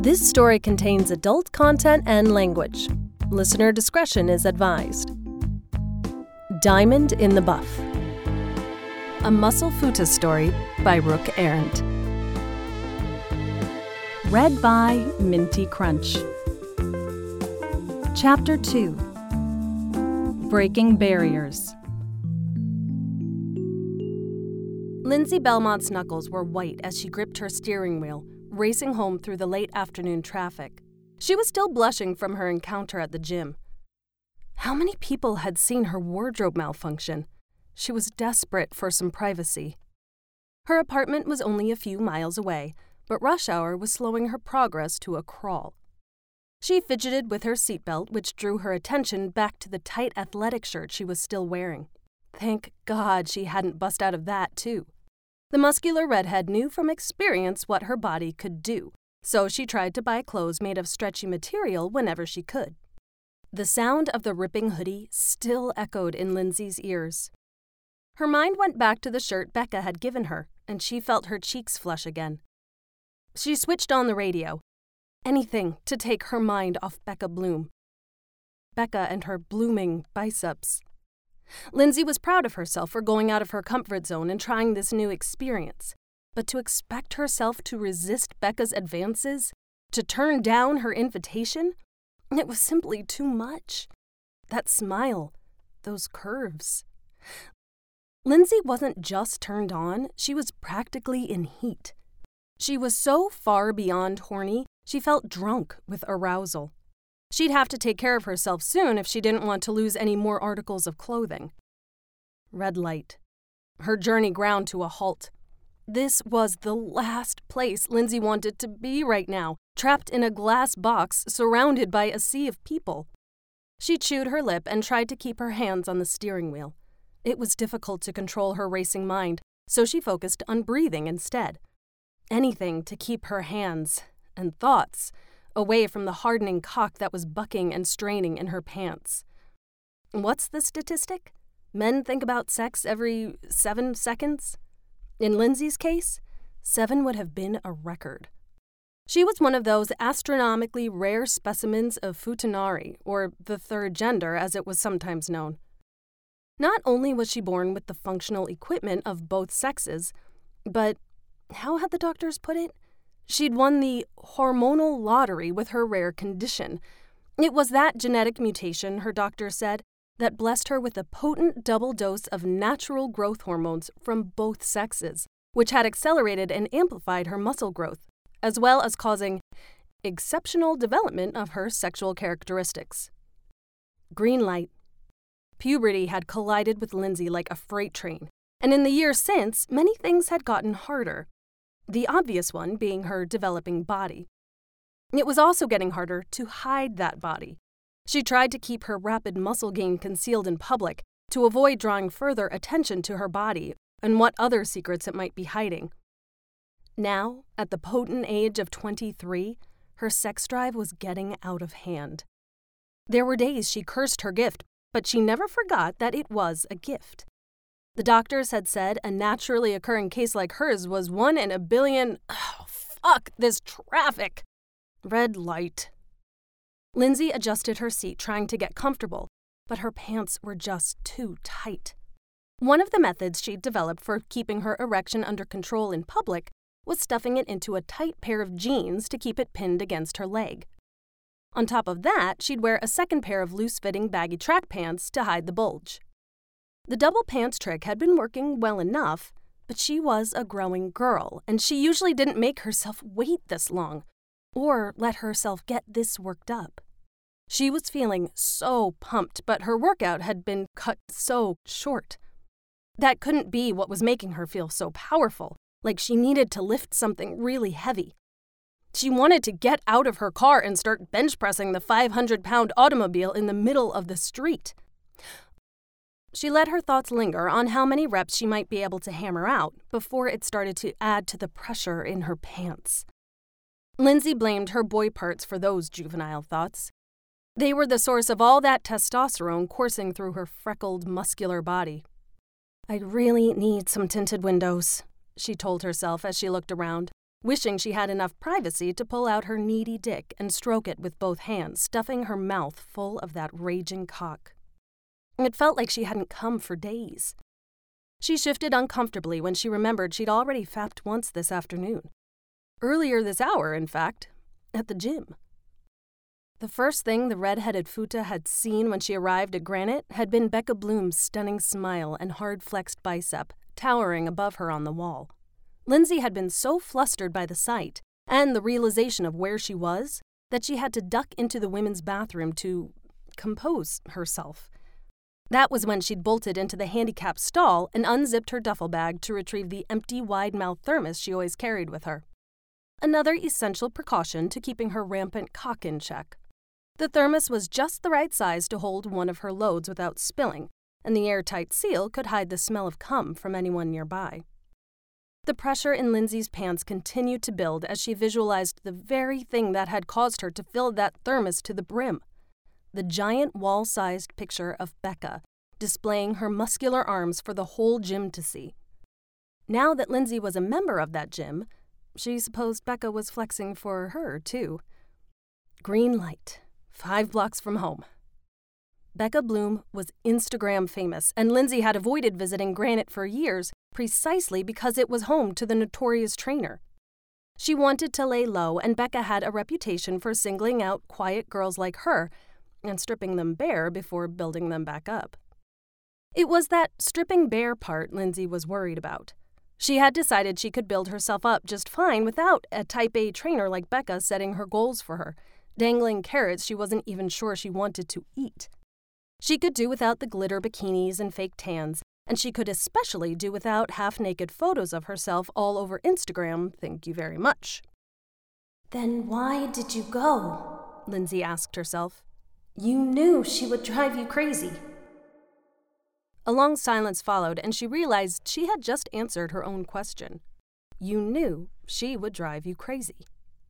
This story contains adult content and language. Listener discretion is advised. Diamond in the Buff. A Muscle Futa story by Rook Arendt. Read by Minty Crunch. Chapter 2. Breaking Barriers. Lindsay Belmont's knuckles were white as she gripped her steering wheel, racing home through the late afternoon traffic. She was still blushing from her encounter at the gym. How many people had seen her wardrobe malfunction? She was desperate for some privacy. Her apartment was only a few miles away, but rush hour was slowing her progress to a crawl. She fidgeted with her seatbelt, which drew her attention back to the tight athletic shirt she was still wearing. Thank God she hadn't bust out of that, too. The muscular redhead knew from experience what her body could do, so she tried to buy clothes made of stretchy material whenever she could. The sound of the ripping hoodie still echoed in Lindsay's ears. Her mind went back to the shirt Becca had given her, and she felt her cheeks flush again. She switched on the radio. Anything to take her mind off Becca Bloom. Becca and her blooming biceps. Lindsay was proud of herself for going out of her comfort zone and trying this new experience. But to expect herself to resist Becca's advances, to turn down her invitation, it was simply too much. That smile, those curves. Lindsay wasn't just turned on, she was practically in heat. She was so far beyond horny, she felt drunk with arousal. She'd have to take care of herself soon if she didn't want to lose any more articles of clothing. Red light. Her journey ground to a halt. This was the last place Lindsay wanted to be right now, trapped in a glass box surrounded by a sea of people. She chewed her lip and tried to keep her hands on the steering wheel. It was difficult to control her racing mind, so she focused on breathing instead. Anything to keep her hands and thoughts away from the hardening cock that was bucking and straining in her pants. What's the statistic? Men think about sex every 7 seconds? In Lindsay's case, 7 would have been a record. She was one of those astronomically rare specimens of Futanari, or the third gender as it was sometimes known. Not only was she born with the functional equipment of both sexes, but, how had the doctors put it? She'd won the hormonal lottery with her rare condition. It was that genetic mutation, her doctor said, that blessed her with a potent double dose of natural growth hormones from both sexes, which had accelerated and amplified her muscle growth, as well as causing exceptional development of her sexual characteristics. Green light. Puberty had collided with Lindsay like a freight train, and in the years since, many things had gotten harder. The obvious one being her developing body. It was also getting harder to hide that body. She tried to keep her rapid muscle gain concealed in public to avoid drawing further attention to her body and what other secrets it might be hiding. Now, at the potent age of 23, her sex drive was getting out of hand. There were days she cursed her gift, but she never forgot that it was a gift. The doctors had said a naturally occurring case like hers was 1 in a billion. Oh, fuck this traffic! Red light. Lindsay adjusted her seat, trying to get comfortable, but her pants were just too tight. One of the methods she'd developed for keeping her erection under control in public was stuffing it into a tight pair of jeans to keep it pinned against her leg. On top of that, she'd wear a second pair of loose-fitting baggy track pants to hide the bulge. The double pants trick had been working well enough, but she was a growing girl, and she usually didn't make herself wait this long, or let herself get this worked up. She was feeling so pumped, but her workout had been cut so short. That couldn't be what was making her feel so powerful, like she needed to lift something really heavy. She wanted to get out of her car and start bench pressing the 500-pound automobile in the middle of the street. She let her thoughts linger on how many reps she might be able to hammer out before it started to add to the pressure in her pants. Lindsay blamed her boy parts for those juvenile thoughts. They were the source of all that testosterone coursing through her freckled, muscular body. I really need some tinted windows, she told herself as she looked around. wishing she had enough privacy to pull out her needy dick and stroke it with both hands, stuffing her mouth full of that raging cock. It felt like she hadn't come for days. She shifted uncomfortably when she remembered she'd already fapped once this afternoon. Earlier this hour, in fact, at the gym. The first thing the red-headed Futa had seen when she arrived at Granite had been Becca Bloom's stunning smile and hard-flexed bicep, towering above her on the wall. Lindsay had been so flustered by the sight and the realization of where she was that she had to duck into the women's bathroom to compose herself. That was when she'd bolted into the handicap stall and unzipped her duffel bag to retrieve the empty, wide-mouthed thermos she always carried with her. Another essential precaution to keeping her rampant cock in check. The thermos was just the right size to hold one of her loads without spilling, and the airtight seal could hide the smell of cum from anyone nearby. The pressure in Lindsay's pants continued to build as she visualized the very thing that had caused her to fill that thermos to the brim. The giant wall-sized picture of Becca, displaying her muscular arms for the whole gym to see. Now that Lindsay was a member of that gym, she supposed Becca was flexing for her, too. Green light, 5 blocks from home. Becca Bloom was Instagram famous, and Lindsay had avoided visiting Granite for years precisely because it was home to the notorious trainer. She wanted to lay low, and Becca had a reputation for singling out quiet girls like her and stripping them bare before building them back up. It was that stripping bare part Lindsay was worried about. She had decided she could build herself up just fine without a type A trainer like Becca setting her goals for her, dangling carrots she wasn't even sure she wanted to eat. She could do without the glitter bikinis and fake tans, and she could especially do without half-naked photos of herself all over Instagram, thank you very much. Then why did you go? Lindsay asked herself. You knew she would drive you crazy. A long silence followed, and she realized she had just answered her own question. You knew she would drive you crazy.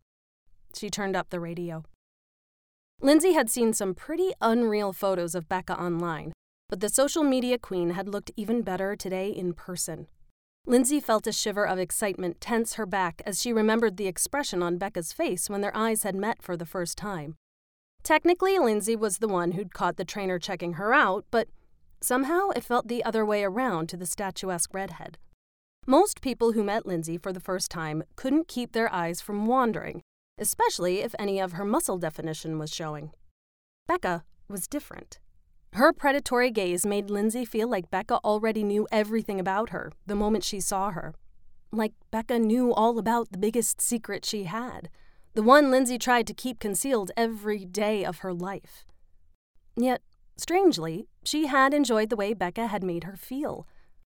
She turned up the radio. Lindsay had seen some pretty unreal photos of Becca online, but the social media queen had looked even better today in person. Lindsay felt a shiver of excitement tense her back as she remembered the expression on Becca's face when their eyes had met for the first time. Technically, Lindsay was the one who'd caught the trainer checking her out, but somehow it felt the other way around to the statuesque redhead. Most people who met Lindsay for the first time couldn't keep their eyes from wandering, especially if any of her muscle definition was showing. Becca was different. Her predatory gaze made Lindsay feel like Becca already knew everything about her the moment she saw her. Like Becca knew all about the biggest secret she had, the one Lindsay tried to keep concealed every day of her life. Yet, strangely, she had enjoyed the way Becca had made her feel.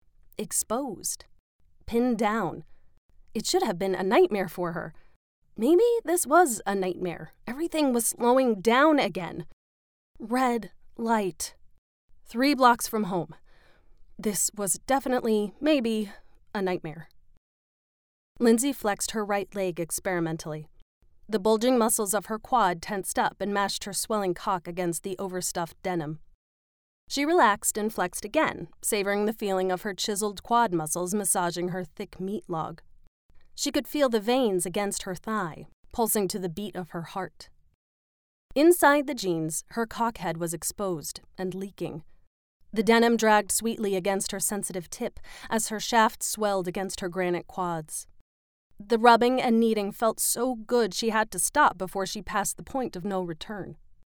Exposed. Pinned down. It should have been a nightmare for her. Maybe this was a nightmare. Everything was slowing down again. Red light. 3 blocks from home. This was definitely, maybe, a nightmare. Lindsay flexed her right leg experimentally. The bulging muscles of her quad tensed up and mashed her swelling cock against the overstuffed denim. She relaxed and flexed again, savoring the feeling of her chiseled quad muscles massaging her thick meat log. She could feel the veins against her thigh, pulsing to the beat of her heart. Inside the jeans, her cockhead was exposed and leaking. The denim dragged sweetly against her sensitive tip as her shaft swelled against her granite quads. The rubbing and kneading felt so good she had to stop before she passed the point of no return.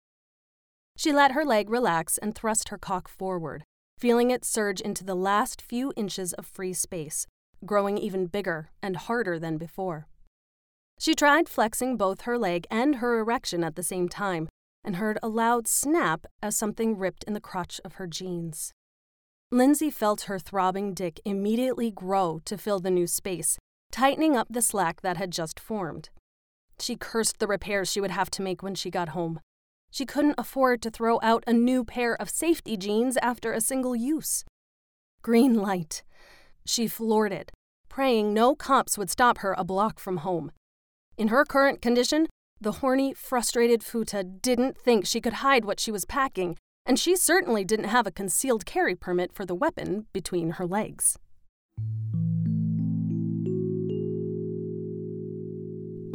She let her leg relax and thrust her cock forward, feeling it surge into the last few inches of free space, growing even bigger and harder than before. She tried flexing both her leg and her erection at the same time and heard a loud snap as something ripped in the crotch of her jeans. Lindsay felt her throbbing dick immediately grow to fill the new space, tightening up the slack that had just formed. She cursed the repairs she would have to make when she got home. She couldn't afford to throw out a new pair of safety jeans after a single use. Green light. She floored it, praying no cops would stop her a block from home. In her current condition, the horny, frustrated Futa didn't think she could hide what she was packing, and she certainly didn't have a concealed carry permit for the weapon between her legs.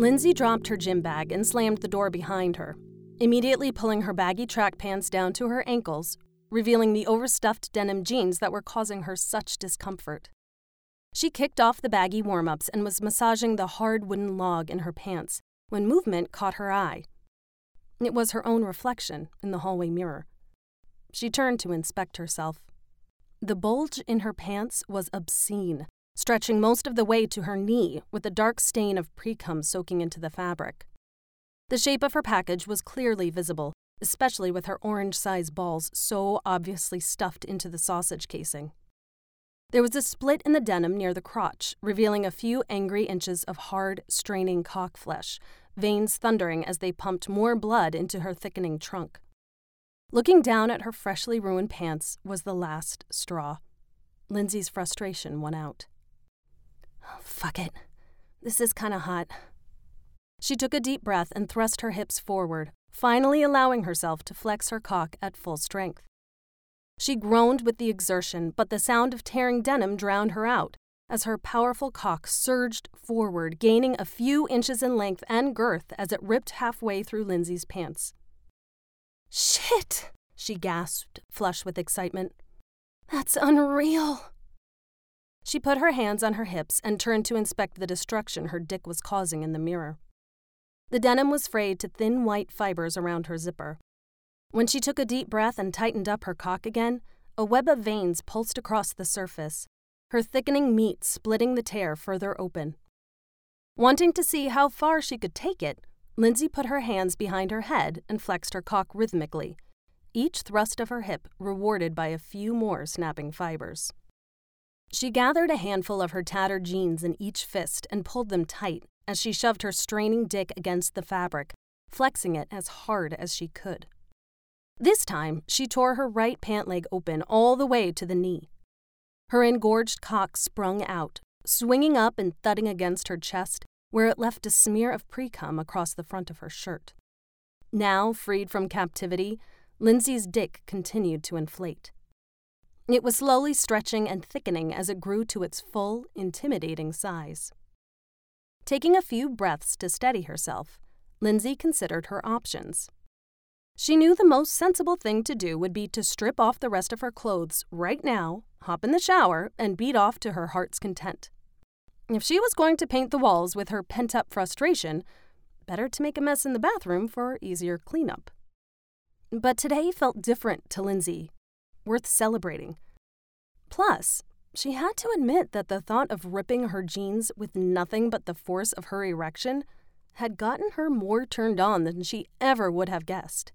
Lindsay dropped her gym bag and slammed the door behind her, immediately pulling her baggy track pants down to her ankles, revealing the overstuffed denim jeans that were causing her such discomfort. She kicked off the baggy warm-ups and was massaging the hard wooden log in her pants when movement caught her eye. It was her own reflection in the hallway mirror. She turned to inspect herself. The bulge in her pants was obscene, stretching most of the way to her knee with a dark stain of pre-cum soaking into the fabric. The shape of her package was clearly visible, especially with her orange-sized balls so obviously stuffed into the sausage casing. There was a split in the denim near the crotch, revealing a few angry inches of hard, straining cock flesh, veins thundering as they pumped more blood into her thickening trunk. Looking down at her freshly ruined pants was the last straw. Lindsay's frustration won out. Oh, fuck it. This is kinda hot. She took a deep breath and thrust her hips forward, finally allowing herself to flex her cock at full strength. She groaned with the exertion, but the sound of tearing denim drowned her out as her powerful cock surged forward, gaining a few inches in length and girth as it ripped halfway through Lindsay's pants. Shit! She gasped, flush with excitement. That's unreal! She put her hands on her hips and turned to inspect the destruction her dick was causing in the mirror. The denim was frayed to thin white fibers around her zipper. When she took a deep breath and tightened up her cock again, a web of veins pulsed across the surface, her thickening meat splitting the tear further open. Wanting to see how far she could take it, Lindsay put her hands behind her head and flexed her cock rhythmically, each thrust of her hip rewarded by a few more snapping fibers. She gathered a handful of her tattered jeans in each fist and pulled them tight as she shoved her straining dick against the fabric, flexing it as hard as she could. This time, she tore her right pant leg open all the way to the knee. Her engorged cock sprung out, swinging up and thudding against her chest, where it left a smear of pre-cum across the front of her shirt. Now, freed from captivity, Lindsay's dick continued to inflate. It was slowly stretching and thickening as it grew to its full, intimidating size. Taking a few breaths to steady herself, Lindsay considered her options. She knew the most sensible thing to do would be to strip off the rest of her clothes right now, hop in the shower, and beat off to her heart's content. If she was going to paint the walls with her pent-up frustration, better to make a mess in the bathroom for easier cleanup. But today felt different to Lindsay, worth celebrating. Plus, she had to admit that the thought of ripping her jeans with nothing but the force of her erection had gotten her more turned on than she ever would have guessed.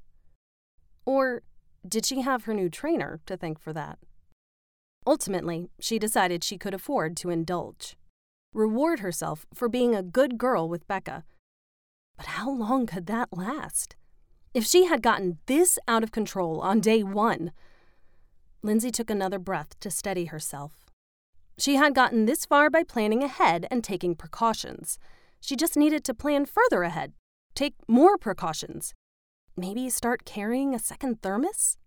Or did she have her new trainer to thank for that? Ultimately, she decided she could afford to indulge, reward herself for being a good girl with Becca. But how long could that last? If she had gotten this out of control on day one. Lindsay took another breath to steady herself. She had gotten this far by planning ahead and taking precautions. She just needed to plan further ahead, take more precautions. Maybe start carrying a second thermos?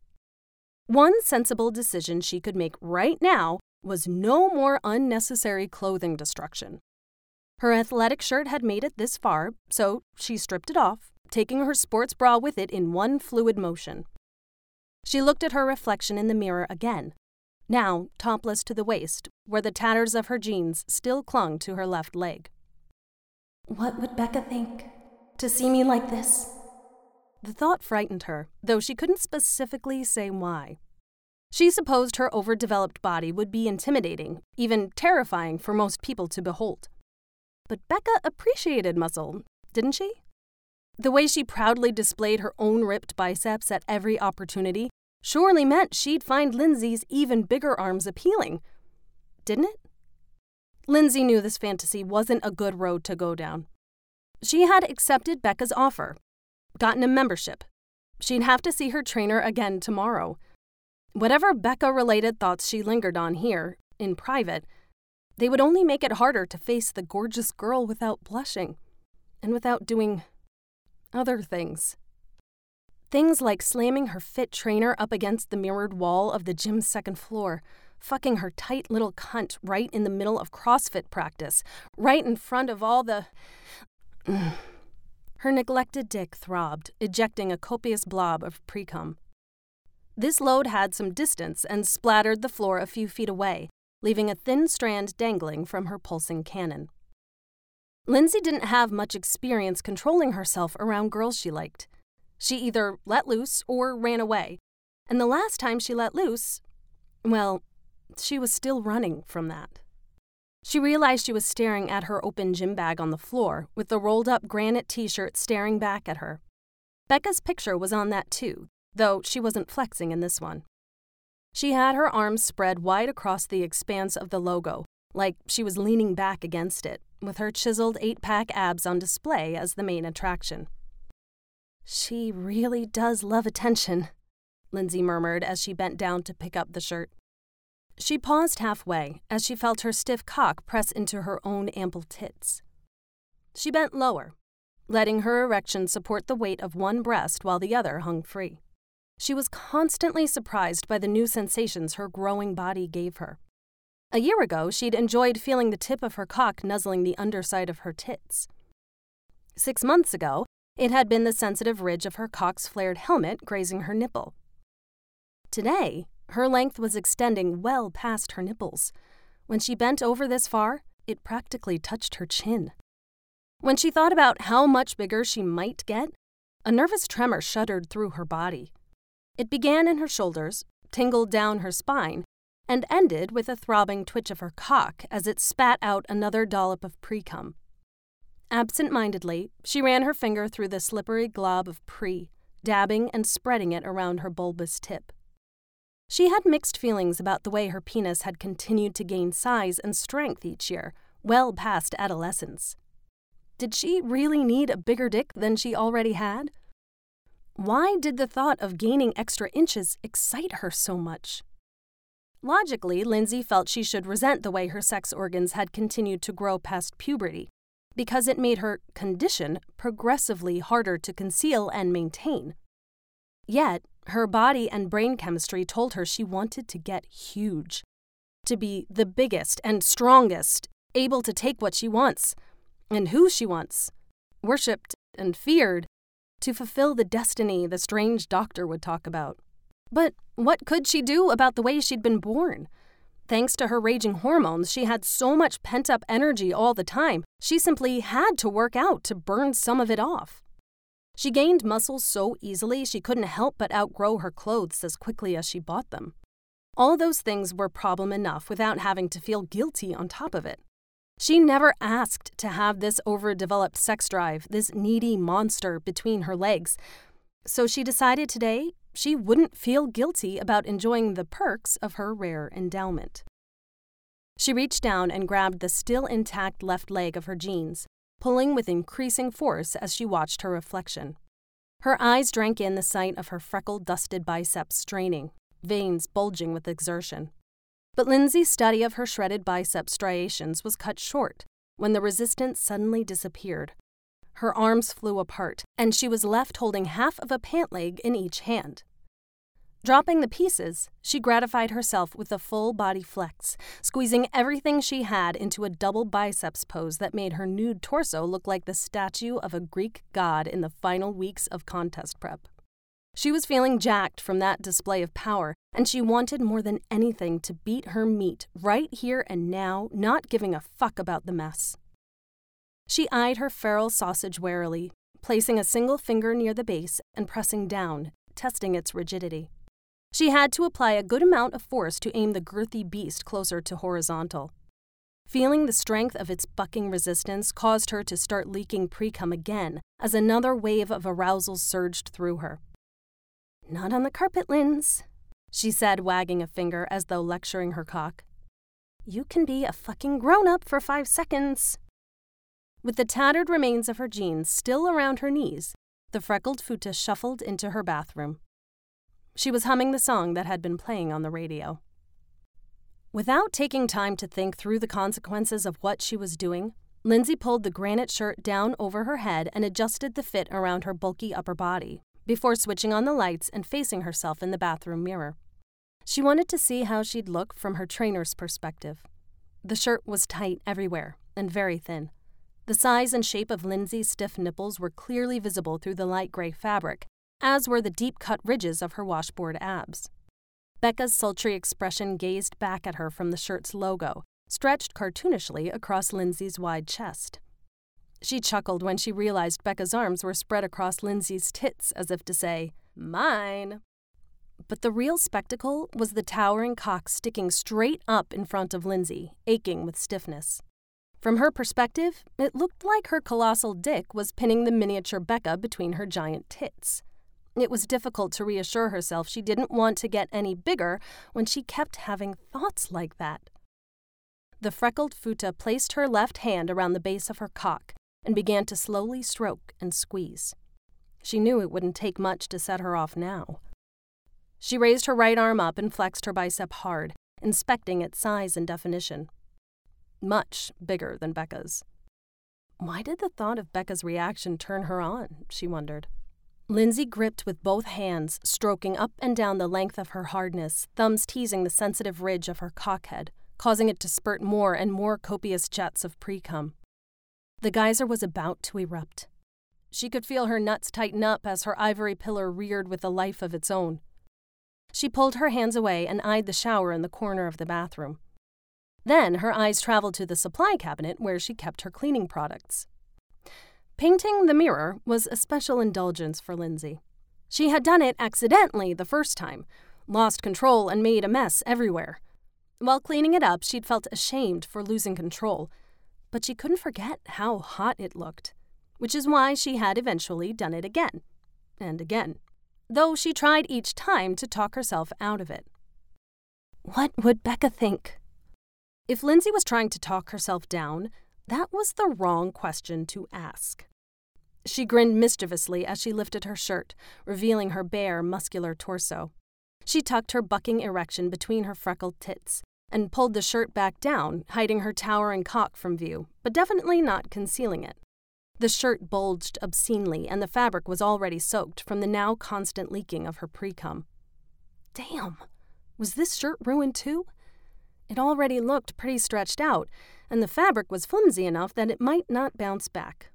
One sensible decision she could make right now was no more unnecessary clothing destruction. Her athletic shirt had made it this far, so she stripped it off, taking her sports bra with it in one fluid motion. She looked at her reflection in the mirror again, now topless to the waist, where the tatters of her jeans still clung to her left leg. What would Becca think? To see me like this? The thought frightened her, though she couldn't specifically say why. She supposed her overdeveloped body would be intimidating, even terrifying for most people to behold. But Becca appreciated muscle, didn't she? The way she proudly displayed her own ripped biceps at every opportunity surely meant she'd find Lindsay's even bigger arms appealing, didn't it? Lindsay knew this fantasy wasn't a good road to go down. She had accepted Becca's offer, gotten a membership. She'd have to see her trainer again tomorrow. Whatever Becca-related thoughts she lingered on here, in private, they would only make it harder to face the gorgeous girl without blushing, and without doing other things. Things like slamming her fit trainer up against the mirrored wall of the gym's second floor, fucking her tight little cunt right in the middle of CrossFit practice, right in front of all the... Her neglected dick throbbed, ejecting a copious blob of pre-cum. This load had some distance and splattered the floor a few feet away, leaving a thin strand dangling from her pulsing cannon. Lindsay didn't have much experience controlling herself around girls she liked. She either let loose or ran away, and the last time she let loose, well, she was still running from that. She realized she was staring at her open gym bag on the floor, with the rolled-up granite t-shirt staring back at her. Becca's picture was on that too, though she wasn't flexing in this one. She had her arms spread wide across the expanse of the logo, like she was leaning back against it, with her chiseled 8-pack abs on display as the main attraction. "She really does love attention," Lindsay murmured as she bent down to pick up the shirt. She paused halfway as she felt her stiff cock press into her own ample tits. She bent lower, letting her erection support the weight of one breast while the other hung free. She was constantly surprised by the new sensations her growing body gave her. A year ago, she'd enjoyed feeling the tip of her cock nuzzling the underside of her tits. 6 months ago, it had been the sensitive ridge of her cock's flared helmet grazing her nipple. Today, her length was extending well past her nipples. When she bent over this far, it practically touched her chin. When she thought about how much bigger she might get, a nervous tremor shuddered through her body. It began in her shoulders, tingled down her spine, and ended with a throbbing twitch of her cock as it spat out another dollop of pre-cum. Absent-mindedly, she ran her finger through the slippery glob of pre, dabbing and spreading it around her bulbous tip. She had mixed feelings about the way her penis had continued to gain size and strength each year, well past adolescence. Did she really need a bigger dick than she already had? Why did the thought of gaining extra inches excite her so much? Logically, Lindsay felt she should resent the way her sex organs had continued to grow past puberty, because it made her condition progressively harder to conceal and maintain. Yet, her body and brain chemistry told her she wanted to get huge, to be the biggest and strongest, able to take what she wants, and who she wants, worshipped and feared, to fulfill the destiny the strange doctor would talk about. But what could she do about the way she'd been born? Thanks to her raging hormones, she had so much pent-up energy all the time, she simply had to work out to burn some of it off. She gained muscle so easily she couldn't help but outgrow her clothes as quickly as she bought them. All those things were problem enough without having to feel guilty on top of it. She never asked to have this overdeveloped sex drive, this needy monster between her legs, so she decided today she wouldn't feel guilty about enjoying the perks of her rare endowment. She reached down and grabbed the still intact left leg of her jeans, pulling with increasing force as she watched her reflection. Her eyes drank in the sight of her freckled, dusted biceps straining, veins bulging with exertion. But Lindsay's study of her shredded bicep striations was cut short when the resistance suddenly disappeared. Her arms flew apart, and she was left holding half of a pant leg in each hand. Dropping the pieces, she gratified herself with a full body flex, squeezing everything she had into a double biceps pose that made her nude torso look like the statue of a Greek god in the final weeks of contest prep. She was feeling jacked from that display of power, and she wanted more than anything to beat her meat right here and now, not giving a fuck about the mess. She eyed her feral sausage warily, placing a single finger near the base and pressing down, testing its rigidity. She had to apply a good amount of force to aim the girthy beast closer to horizontal. Feeling the strength of its bucking resistance caused her to start leaking pre-cum again as another wave of arousal surged through her. "Not on the carpet, Linz," she said, wagging a finger as though lecturing her cock. "You can be a fucking grown-up for 5 seconds." With the tattered remains of her jeans still around her knees, the freckled futa shuffled into her bathroom. She was humming the song that had been playing on the radio. Without taking time to think through the consequences of what she was doing, Lindsay pulled the granite shirt down over her head and adjusted the fit around her bulky upper body, before switching on the lights and facing herself in the bathroom mirror. She wanted to see how she'd look from her trainer's perspective. The shirt was tight everywhere and very thin. The size and shape of Lindsay's stiff nipples were clearly visible through the light gray fabric, as were the deep-cut ridges of her washboard abs. Becca's sultry expression gazed back at her from the shirt's logo, stretched cartoonishly across Lindsay's wide chest. She chuckled when she realized Becca's arms were spread across Lindsay's tits as if to say, "Mine." But the real spectacle was the towering cock sticking straight up in front of Lindsay, aching with stiffness. From her perspective, it looked like her colossal dick was pinning the miniature Becca between her giant tits. It was difficult to reassure herself she didn't want to get any bigger when she kept having thoughts like that. The freckled Futa placed her left hand around the base of her cock and began to slowly stroke and squeeze. She knew it wouldn't take much to set her off now. She raised her right arm up and flexed her bicep hard, inspecting its size and definition. Much bigger than Becca's. Why did the thought of Becca's reaction turn her on, she wondered. Lindsay gripped with both hands, stroking up and down the length of her hardness, thumbs teasing the sensitive ridge of her cockhead, causing it to spurt more and more copious jets of pre-cum. The geyser was about to erupt. She could feel her nuts tighten up as her ivory pillar reared with a life of its own. She pulled her hands away and eyed the shower in the corner of the bathroom. Then her eyes traveled to the supply cabinet where she kept her cleaning products. Painting the mirror was a special indulgence for Lindsay. She had done it accidentally the first time, lost control and made a mess everywhere. While cleaning it up, she'd felt ashamed for losing control, but she couldn't forget how hot it looked, which is why she had eventually done it again and again, though she tried each time to talk herself out of it. What would Becca think? If Lindsay was trying to talk herself down, that was the wrong question to ask. She grinned mischievously as she lifted her shirt, revealing her bare, muscular torso. She tucked her bucking erection between her freckled tits and pulled the shirt back down, hiding her towering cock from view, but definitely not concealing it. The shirt bulged obscenely, and the fabric was already soaked from the now constant leaking of her pre-cum. Damn! Was this shirt ruined too? It already looked pretty stretched out, and the fabric was flimsy enough that it might not bounce back.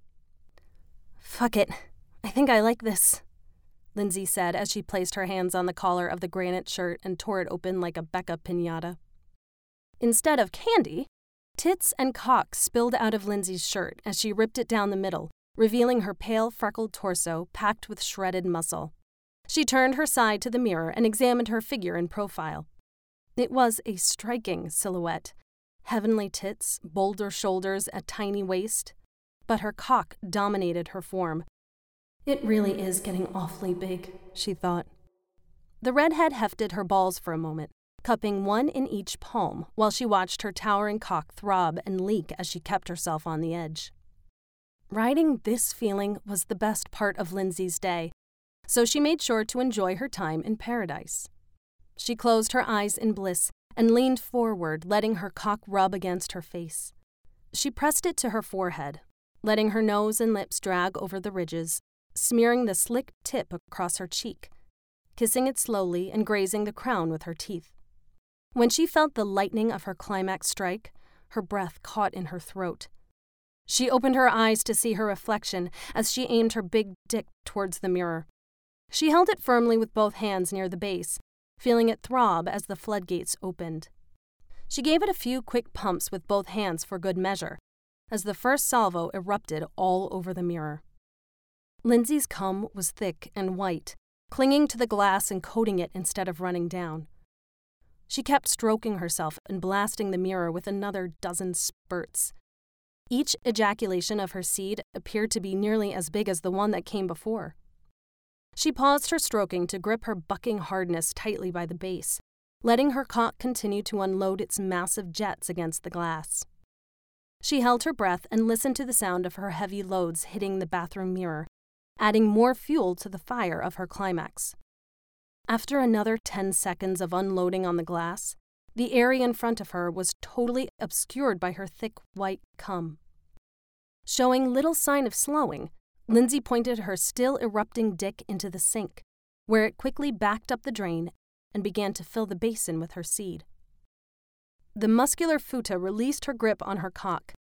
Fuck it. I think I like this, Lindsay said as she placed her hands on the collar of the granite shirt and tore it open like a Becca piñata. Instead of candy, tits and cock spilled out of Lindsay's shirt as she ripped it down the middle, revealing her pale, freckled torso packed with shredded muscle. She turned her side to the mirror and examined her figure in profile. It was a striking silhouette. Heavenly tits, boulder shoulders, a tiny waist. But her cock dominated her form. It really is getting awfully big, she thought. The redhead hefted her balls for a moment, cupping one in each palm while she watched her towering cock throb and leak as she kept herself on the edge. Riding this feeling was the best part of Lindsay's day, so she made sure to enjoy her time in paradise. She closed her eyes in bliss and leaned forward, letting her cock rub against her face. She pressed it to her forehead, letting her nose and lips drag over the ridges, smearing the slick tip across her cheek, kissing it slowly and grazing the crown with her teeth. When she felt the lightning of her climax strike, her breath caught in her throat. She opened her eyes to see her reflection as she aimed her big dick towards the mirror. She held it firmly with both hands near the base, feeling it throb as the floodgates opened. She gave it a few quick pumps with both hands for good measure, as the first salvo erupted all over the mirror. Lindsay's cum was thick and white, clinging to the glass and coating it instead of running down. She kept stroking herself and blasting the mirror with another dozen spurts. Each ejaculation of her seed appeared to be nearly as big as the one that came before. She paused her stroking to grip her bucking hardness tightly by the base, letting her cock continue to unload its massive jets against the glass. She held her breath and listened to the sound of her heavy loads hitting the bathroom mirror, adding more fuel to the fire of her climax. After another 10 seconds of unloading on the glass, the area in front of her was totally obscured by her thick white cum. Showing little sign of slowing, Lindsay pointed her still erupting dick into the sink, where it quickly backed up the drain and began to fill the basin with her seed. The muscular Futa released her grip on her cock,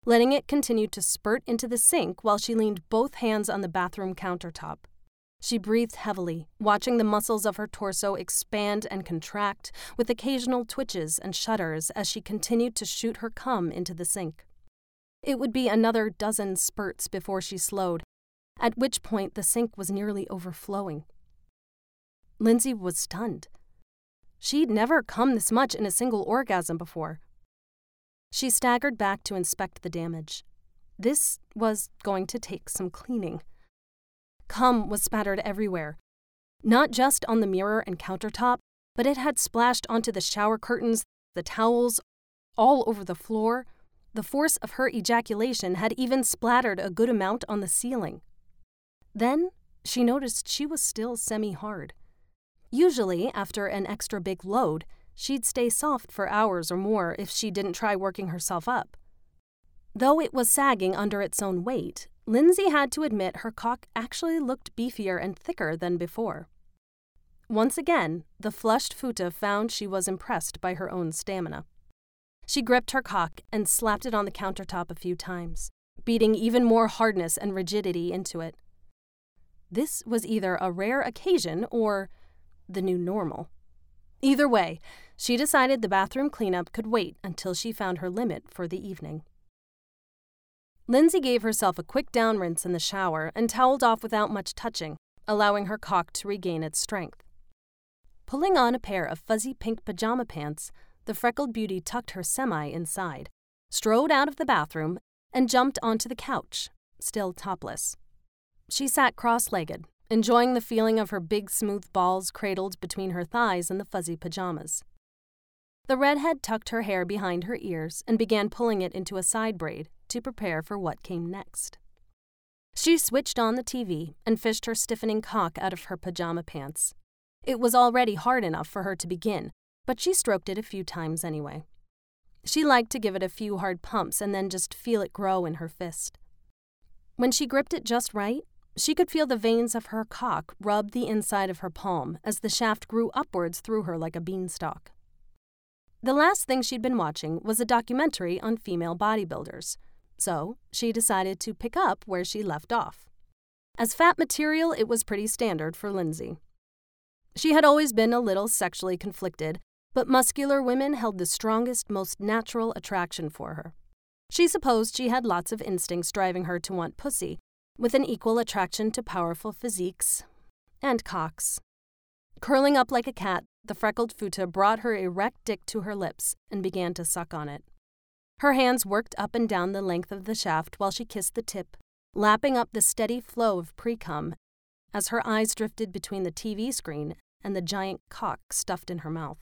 letting it continue to spurt into the sink while she leaned both hands on the bathroom countertop. She breathed heavily, watching the muscles of her torso expand and contract, with occasional twitches and shudders as she continued to shoot her cum into the sink. It would be another dozen spurts before she slowed, at which point the sink was nearly overflowing. Lindsay was stunned. She'd never come this much in a single orgasm before. She staggered back to inspect the damage. This was going to take some cleaning. Cum was spattered everywhere, not just on the mirror and countertop, but it had splashed onto the shower curtains, the towels, all over the floor. The force of her ejaculation had even splattered a good amount on the ceiling. Then she noticed she was still semi-hard. Usually, after an extra big load, she'd stay soft for hours or more if she didn't try working herself up. Though it was sagging under its own weight, Lindsay had to admit her cock actually looked beefier and thicker than before. Once again, the flushed futa found she was impressed by her own stamina. She gripped her cock and slapped it on the countertop a few times, beating even more hardness and rigidity into it. This was either a rare occasion or the new normal. Either way, she decided the bathroom cleanup could wait until she found her limit for the evening. Lindsay gave herself a quick down rinse in the shower and toweled off without much touching, allowing her cock to regain its strength. Pulling on a pair of fuzzy pink pajama pants, the freckled beauty tucked her semi inside, strode out of the bathroom, and jumped onto the couch, still topless. She sat cross-legged, enjoying the feeling of her big smooth balls cradled between her thighs in the fuzzy pajamas. The redhead tucked her hair behind her ears and began pulling it into a side braid to prepare for what came next. She switched on the TV and fished her stiffening cock out of her pajama pants. It was already hard enough for her to begin, but she stroked it a few times anyway. She liked to give it a few hard pumps and then just feel it grow in her fist. When she gripped it just right, she could feel the veins of her cock rub the inside of her palm as the shaft grew upwards through her like a beanstalk. The last thing she'd been watching was a documentary on female bodybuilders, so she decided to pick up where she left off. As fat material, it was pretty standard for Lindsay. She had always been a little sexually conflicted, but muscular women held the strongest, most natural attraction for her. She supposed she had lots of instincts driving her to want pussy, with an equal attraction to powerful physiques and cocks. Curling up like a cat, the freckled futa brought her erect dick to her lips and began to suck on it. Her hands worked up and down the length of the shaft while she kissed the tip, lapping up the steady flow of pre-cum as her eyes drifted between the TV screen and the giant cock stuffed in her mouth.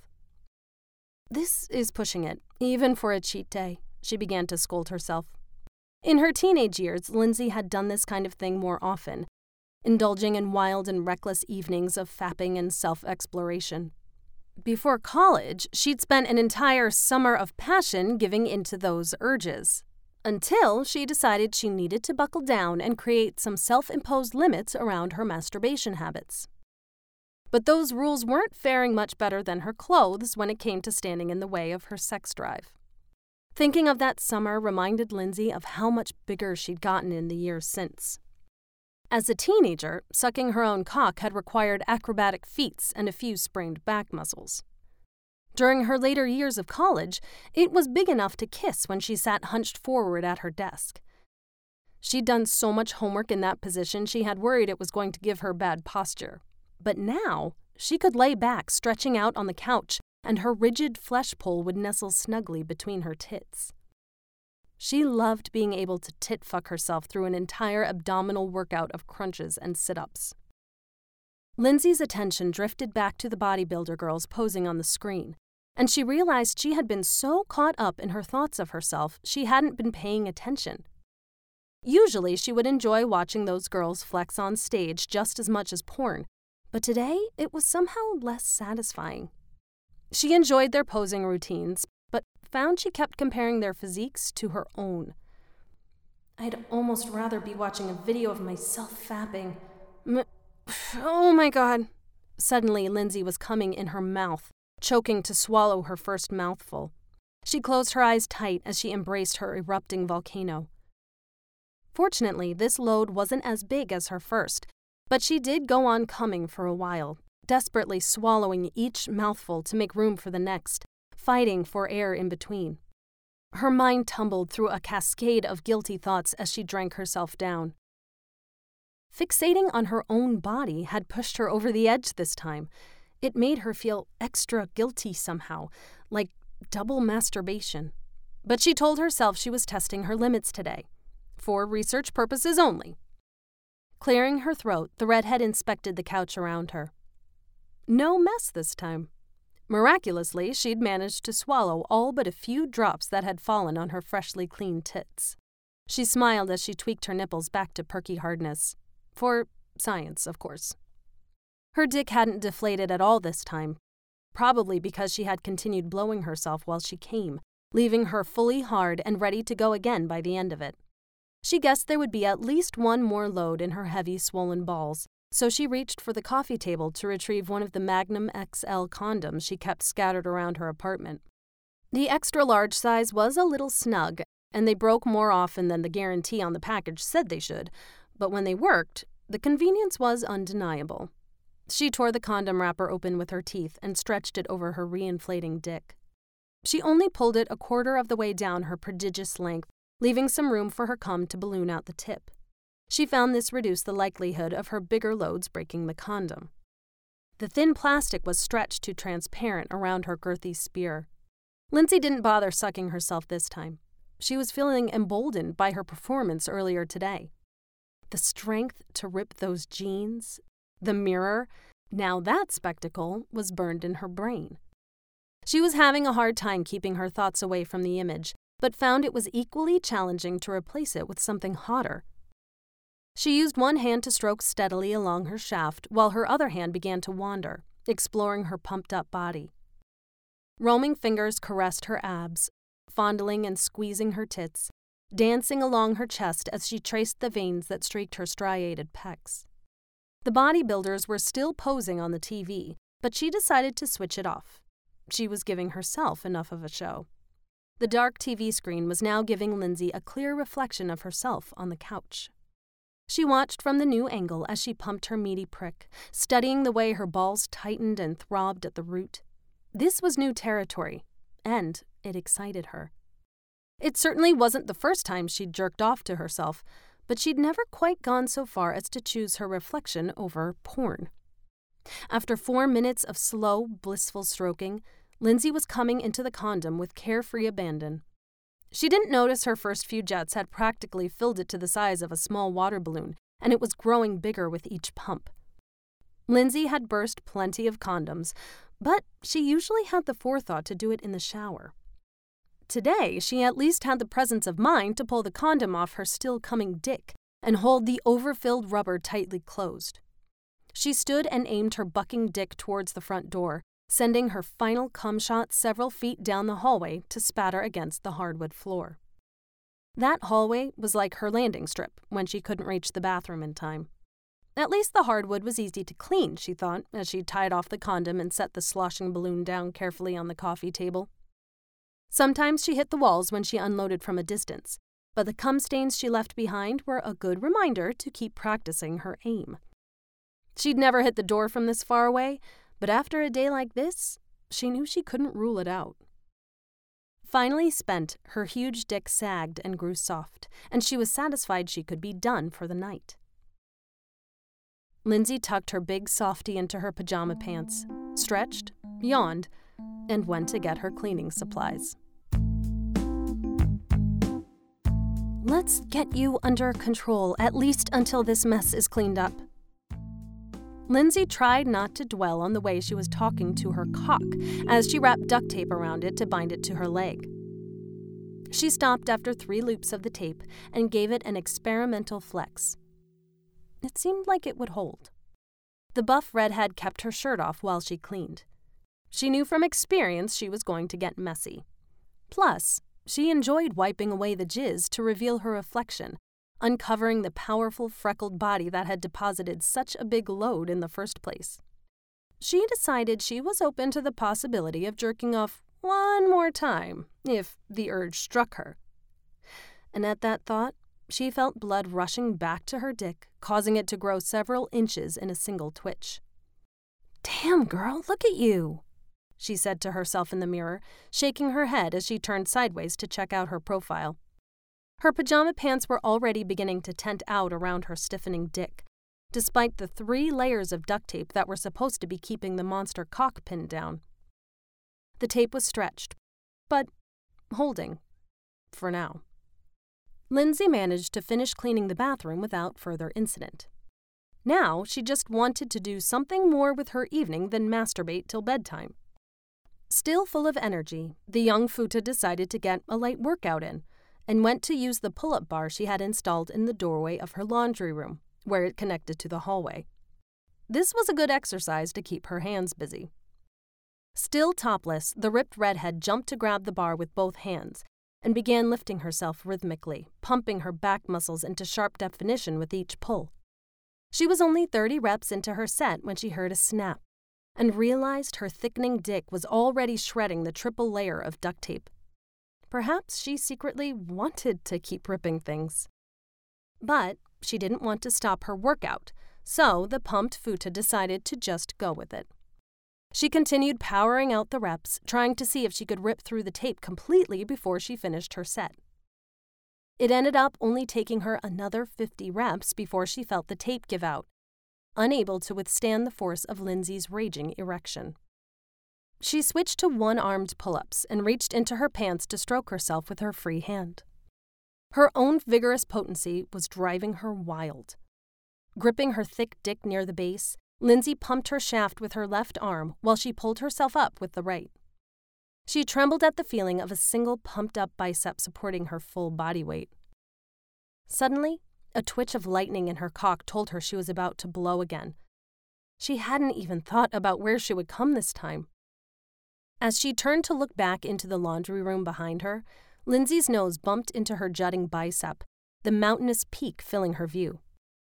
"This is pushing it, even for a cheat day," she began to scold herself. In her teenage years, Lindsay had done this kind of thing more often, indulging in wild and reckless evenings of fapping and self-exploration. Before college, she'd spent an entire summer of passion giving into those urges, until she decided she needed to buckle down and create some self-imposed limits around her masturbation habits. But those rules weren't faring much better than her clothes when it came to standing in the way of her sex drive. Thinking of that summer reminded Lindsay of how much bigger she'd gotten in the years since. As a teenager, sucking her own cock had required acrobatic feats and a few sprained back muscles. During her later years of college, it was big enough to kiss when she sat hunched forward at her desk. She'd done so much homework in that position she had worried it was going to give her bad posture. But now, she could lay back, stretching out on the couch, and her rigid flesh pole would nestle snugly between her tits. She loved being able to tit-fuck herself through an entire abdominal workout of crunches and sit-ups. Lindsay's attention drifted back to the bodybuilder girls posing on the screen, and she realized she had been so caught up in her thoughts of herself she hadn't been paying attention. Usually, she would enjoy watching those girls flex on stage just as much as porn, but today it was somehow less satisfying. She enjoyed their posing routines, but found she kept comparing their physiques to her own. "I'd almost rather be watching a video of myself fapping." Oh my God. Suddenly, Lindsay was coming in her mouth, choking to swallow her first mouthful. She closed her eyes tight as she embraced her erupting volcano. Fortunately, this load wasn't as big as her first, but she did go on coming for a while, desperately swallowing each mouthful to make room for the next, fighting for air in between. Her mind tumbled through a cascade of guilty thoughts as she drank herself down. Fixating on her own body had pushed her over the edge this time. It made her feel extra guilty somehow, like double masturbation. But she told herself she was testing her limits today, for research purposes only. Clearing her throat, the redhead inspected the couch around her. No mess this time. Miraculously, she'd managed to swallow all but a few drops that had fallen on her freshly cleaned tits. She smiled as she tweaked her nipples back to perky hardness. For science, of course. Her dick hadn't deflated at all this time, probably because she had continued blowing herself while she came, leaving her fully hard and ready to go again by the end of it. She guessed there would be at least one more load in her heavy, swollen balls, so she reached for the coffee table to retrieve one of the Magnum XL condoms she kept scattered around her apartment. The extra-large size was a little snug, and they broke more often than the guarantee on the package said they should, but when they worked, the convenience was undeniable. She tore the condom wrapper open with her teeth and stretched it over her reinflating dick. She only pulled it a quarter of the way down her prodigious length, leaving some room for her cum to balloon out the tip. She found this reduced the likelihood of her bigger loads breaking the condom. The thin plastic was stretched to transparent around her girthy spear. Lindsay didn't bother sucking herself this time. She was feeling emboldened by her performance earlier today. The strength to rip those jeans, the mirror, now that spectacle was burned in her brain. She was having a hard time keeping her thoughts away from the image, but found it was equally challenging to replace it with something hotter. She used one hand to stroke steadily along her shaft, while her other hand began to wander, exploring her pumped-up body. Roaming fingers caressed her abs, fondling and squeezing her tits, dancing along her chest as she traced the veins that streaked her striated pecs. The bodybuilders were still posing on the TV, but she decided to switch it off. She was giving herself enough of a show. The dark TV screen was now giving Lindsay a clear reflection of herself on the couch. She watched from the new angle as she pumped her meaty prick, studying the way her balls tightened and throbbed at the root. This was new territory, and it excited her. It certainly wasn't the first time she'd jerked off to herself, but she'd never quite gone so far as to choose her reflection over porn. After 4 minutes of slow, blissful stroking, Lindsay was coming into the condom with carefree abandon. She didn't notice her first few jets had practically filled it to the size of a small water balloon, and it was growing bigger with each pump. Lindsay had burst plenty of condoms, but she usually had the forethought to do it in the shower. Today, she at least had the presence of mind to pull the condom off her still-coming dick and hold the overfilled rubber tightly closed. She stood and aimed her bucking dick towards the front door, sending her final cum shot several feet down the hallway to spatter against the hardwood floor. That hallway was like her landing strip when she couldn't reach the bathroom in time. At least the hardwood was easy to clean, she thought, as she tied off the condom and set the sloshing balloon down carefully on the coffee table. Sometimes she hit the walls when she unloaded from a distance, but the cum stains she left behind were a good reminder to keep practicing her aim. She'd never hit the door from this far away, but after a day like this, she knew she couldn't rule it out. Finally spent, her huge dick sagged and grew soft, and she was satisfied she could be done for the night. Lindsay tucked her big softy into her pajama pants, stretched, yawned, and went to get her cleaning supplies. Let's get you under control, at least until this mess is cleaned up. Lindsay tried not to dwell on the way she was talking to her cock as she wrapped duct tape around it to bind it to her leg. She stopped after 3 loops of the tape and gave it an experimental flex. It seemed like it would hold. The buff redhead kept her shirt off while she cleaned. She knew from experience she was going to get messy. Plus, she enjoyed wiping away the jizz to reveal her reflection, uncovering the powerful freckled body that had deposited such a big load in the first place. She decided she was open to the possibility of jerking off one more time, if the urge struck her. And at that thought, she felt blood rushing back to her dick, causing it to grow several inches in a single twitch. "Damn, girl, look at you," she said to herself in the mirror, shaking her head as she turned sideways to check out her profile. Her pajama pants were already beginning to tent out around her stiffening dick, despite the 3 layers of duct tape that were supposed to be keeping the monster cock pinned down. The tape was stretched, but holding, for now. Lindsay managed to finish cleaning the bathroom without further incident. Now she just wanted to do something more with her evening than masturbate till bedtime. Still full of energy, the young Futa decided to get a light workout in, and went to use the pull-up bar she had installed in the doorway of her laundry room, where it connected to the hallway. This was a good exercise to keep her hands busy. Still topless, the ripped redhead jumped to grab the bar with both hands and began lifting herself rhythmically, pumping her back muscles into sharp definition with each pull. She was only 30 reps into her set when she heard a snap and realized her thickening dick was already shredding the triple layer of duct tape. Perhaps she secretly wanted to keep ripping things. But she didn't want to stop her workout, so the pumped Futa decided to just go with it. She continued powering out the reps, trying to see if she could rip through the tape completely before she finished her set. It ended up only taking her another 50 reps before she felt the tape give out, unable to withstand the force of Lindsay's raging erection. She switched to one-armed pull-ups and reached into her pants to stroke herself with her free hand. Her own vigorous potency was driving her wild. Gripping her thick dick near the base, Lindsay pumped her shaft with her left arm while she pulled herself up with the right. She trembled at the feeling of a single pumped-up bicep supporting her full body weight. Suddenly, a twitch of lightning in her cock told her she was about to blow again. She hadn't even thought about where she would come this time. As she turned to look back into the laundry room behind her, Lindsay's nose bumped into her jutting bicep, the mountainous peak filling her view.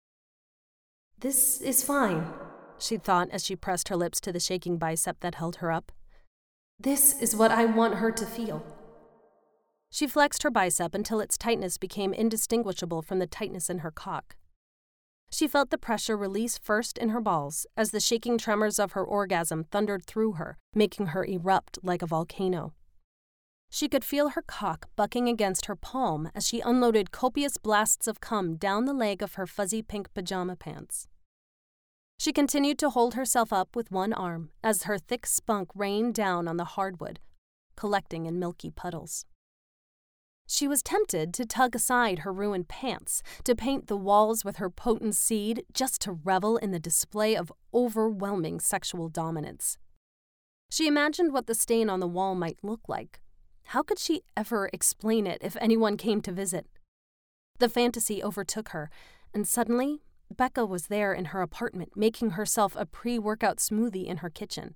"This is fine," she thought as she pressed her lips to the shaking bicep that held her up. "This is what I want her to feel." She flexed her bicep until its tightness became indistinguishable from the tightness in her cock. She felt the pressure release first in her balls as the shaking tremors of her orgasm thundered through her, making her erupt like a volcano. She could feel her cock bucking against her palm as she unloaded copious blasts of cum down the leg of her fuzzy pink pajama pants. She continued to hold herself up with one arm as her thick spunk rained down on the hardwood, collecting in milky puddles. She was tempted to tug aside her ruined pants, to paint the walls with her potent seed just to revel in the display of overwhelming sexual dominance. She imagined what the stain on the wall might look like. How could she ever explain it if anyone came to visit? The fantasy overtook her, and suddenly, Becca was there in her apartment making herself a pre-workout smoothie in her kitchen.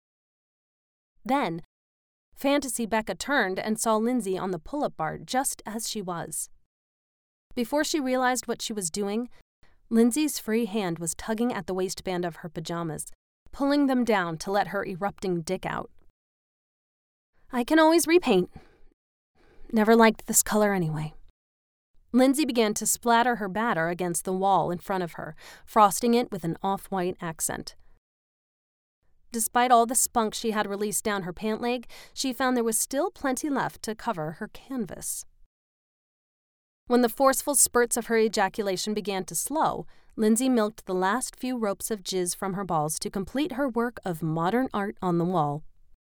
Then, Fantasy Becca turned and saw Lindsay on the pull-up bar just as she was. Before she realized what she was doing, Lindsay's free hand was tugging at the waistband of her pajamas, pulling them down to let her erupting dick out. "I can always repaint. Never liked this color anyway." Lindsay began to splatter her batter against the wall in front of her, frosting it with an off-white accent. Despite all the spunk she had released down her pant leg, she found there was still plenty left to cover her canvas. When the forceful spurts of her ejaculation began to slow, Lindsay milked the last few ropes of jizz from her balls to complete her work of modern art on the wall.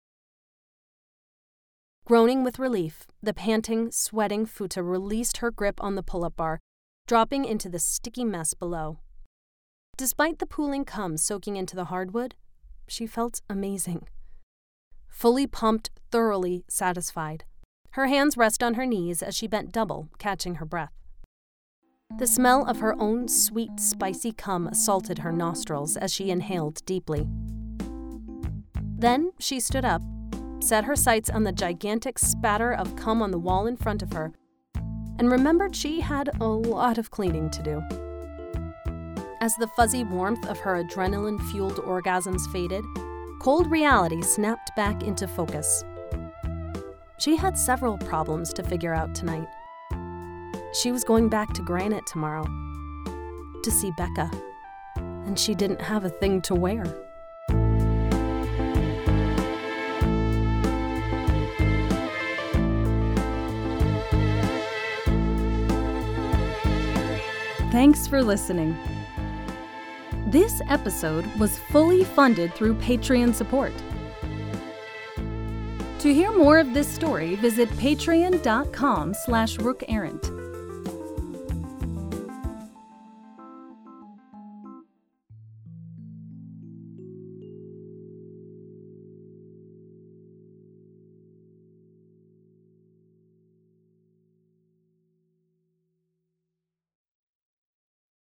Groaning with relief, the panting, sweating Futa released her grip on the pull-up bar, dropping into the sticky mess below. Despite the pooling cum soaking into the hardwood, she felt amazing. Fully pumped, thoroughly satisfied. Her hands rest on her knees as she bent double, catching her breath. The smell of her own sweet, spicy cum assaulted her nostrils as she inhaled deeply. Then she stood up, set her sights on the gigantic spatter of cum on the wall in front of her, and remembered she had a lot of cleaning to do. As the fuzzy warmth of her adrenaline-fueled orgasms faded, cold reality snapped back into focus. She had several problems to figure out tonight. She was going back to Granite tomorrow to see Becca, and she didn't have a thing to wear. Thanks for listening. This episode was fully funded through Patreon support. To hear more of this story, visit patreon.com/rookerrant.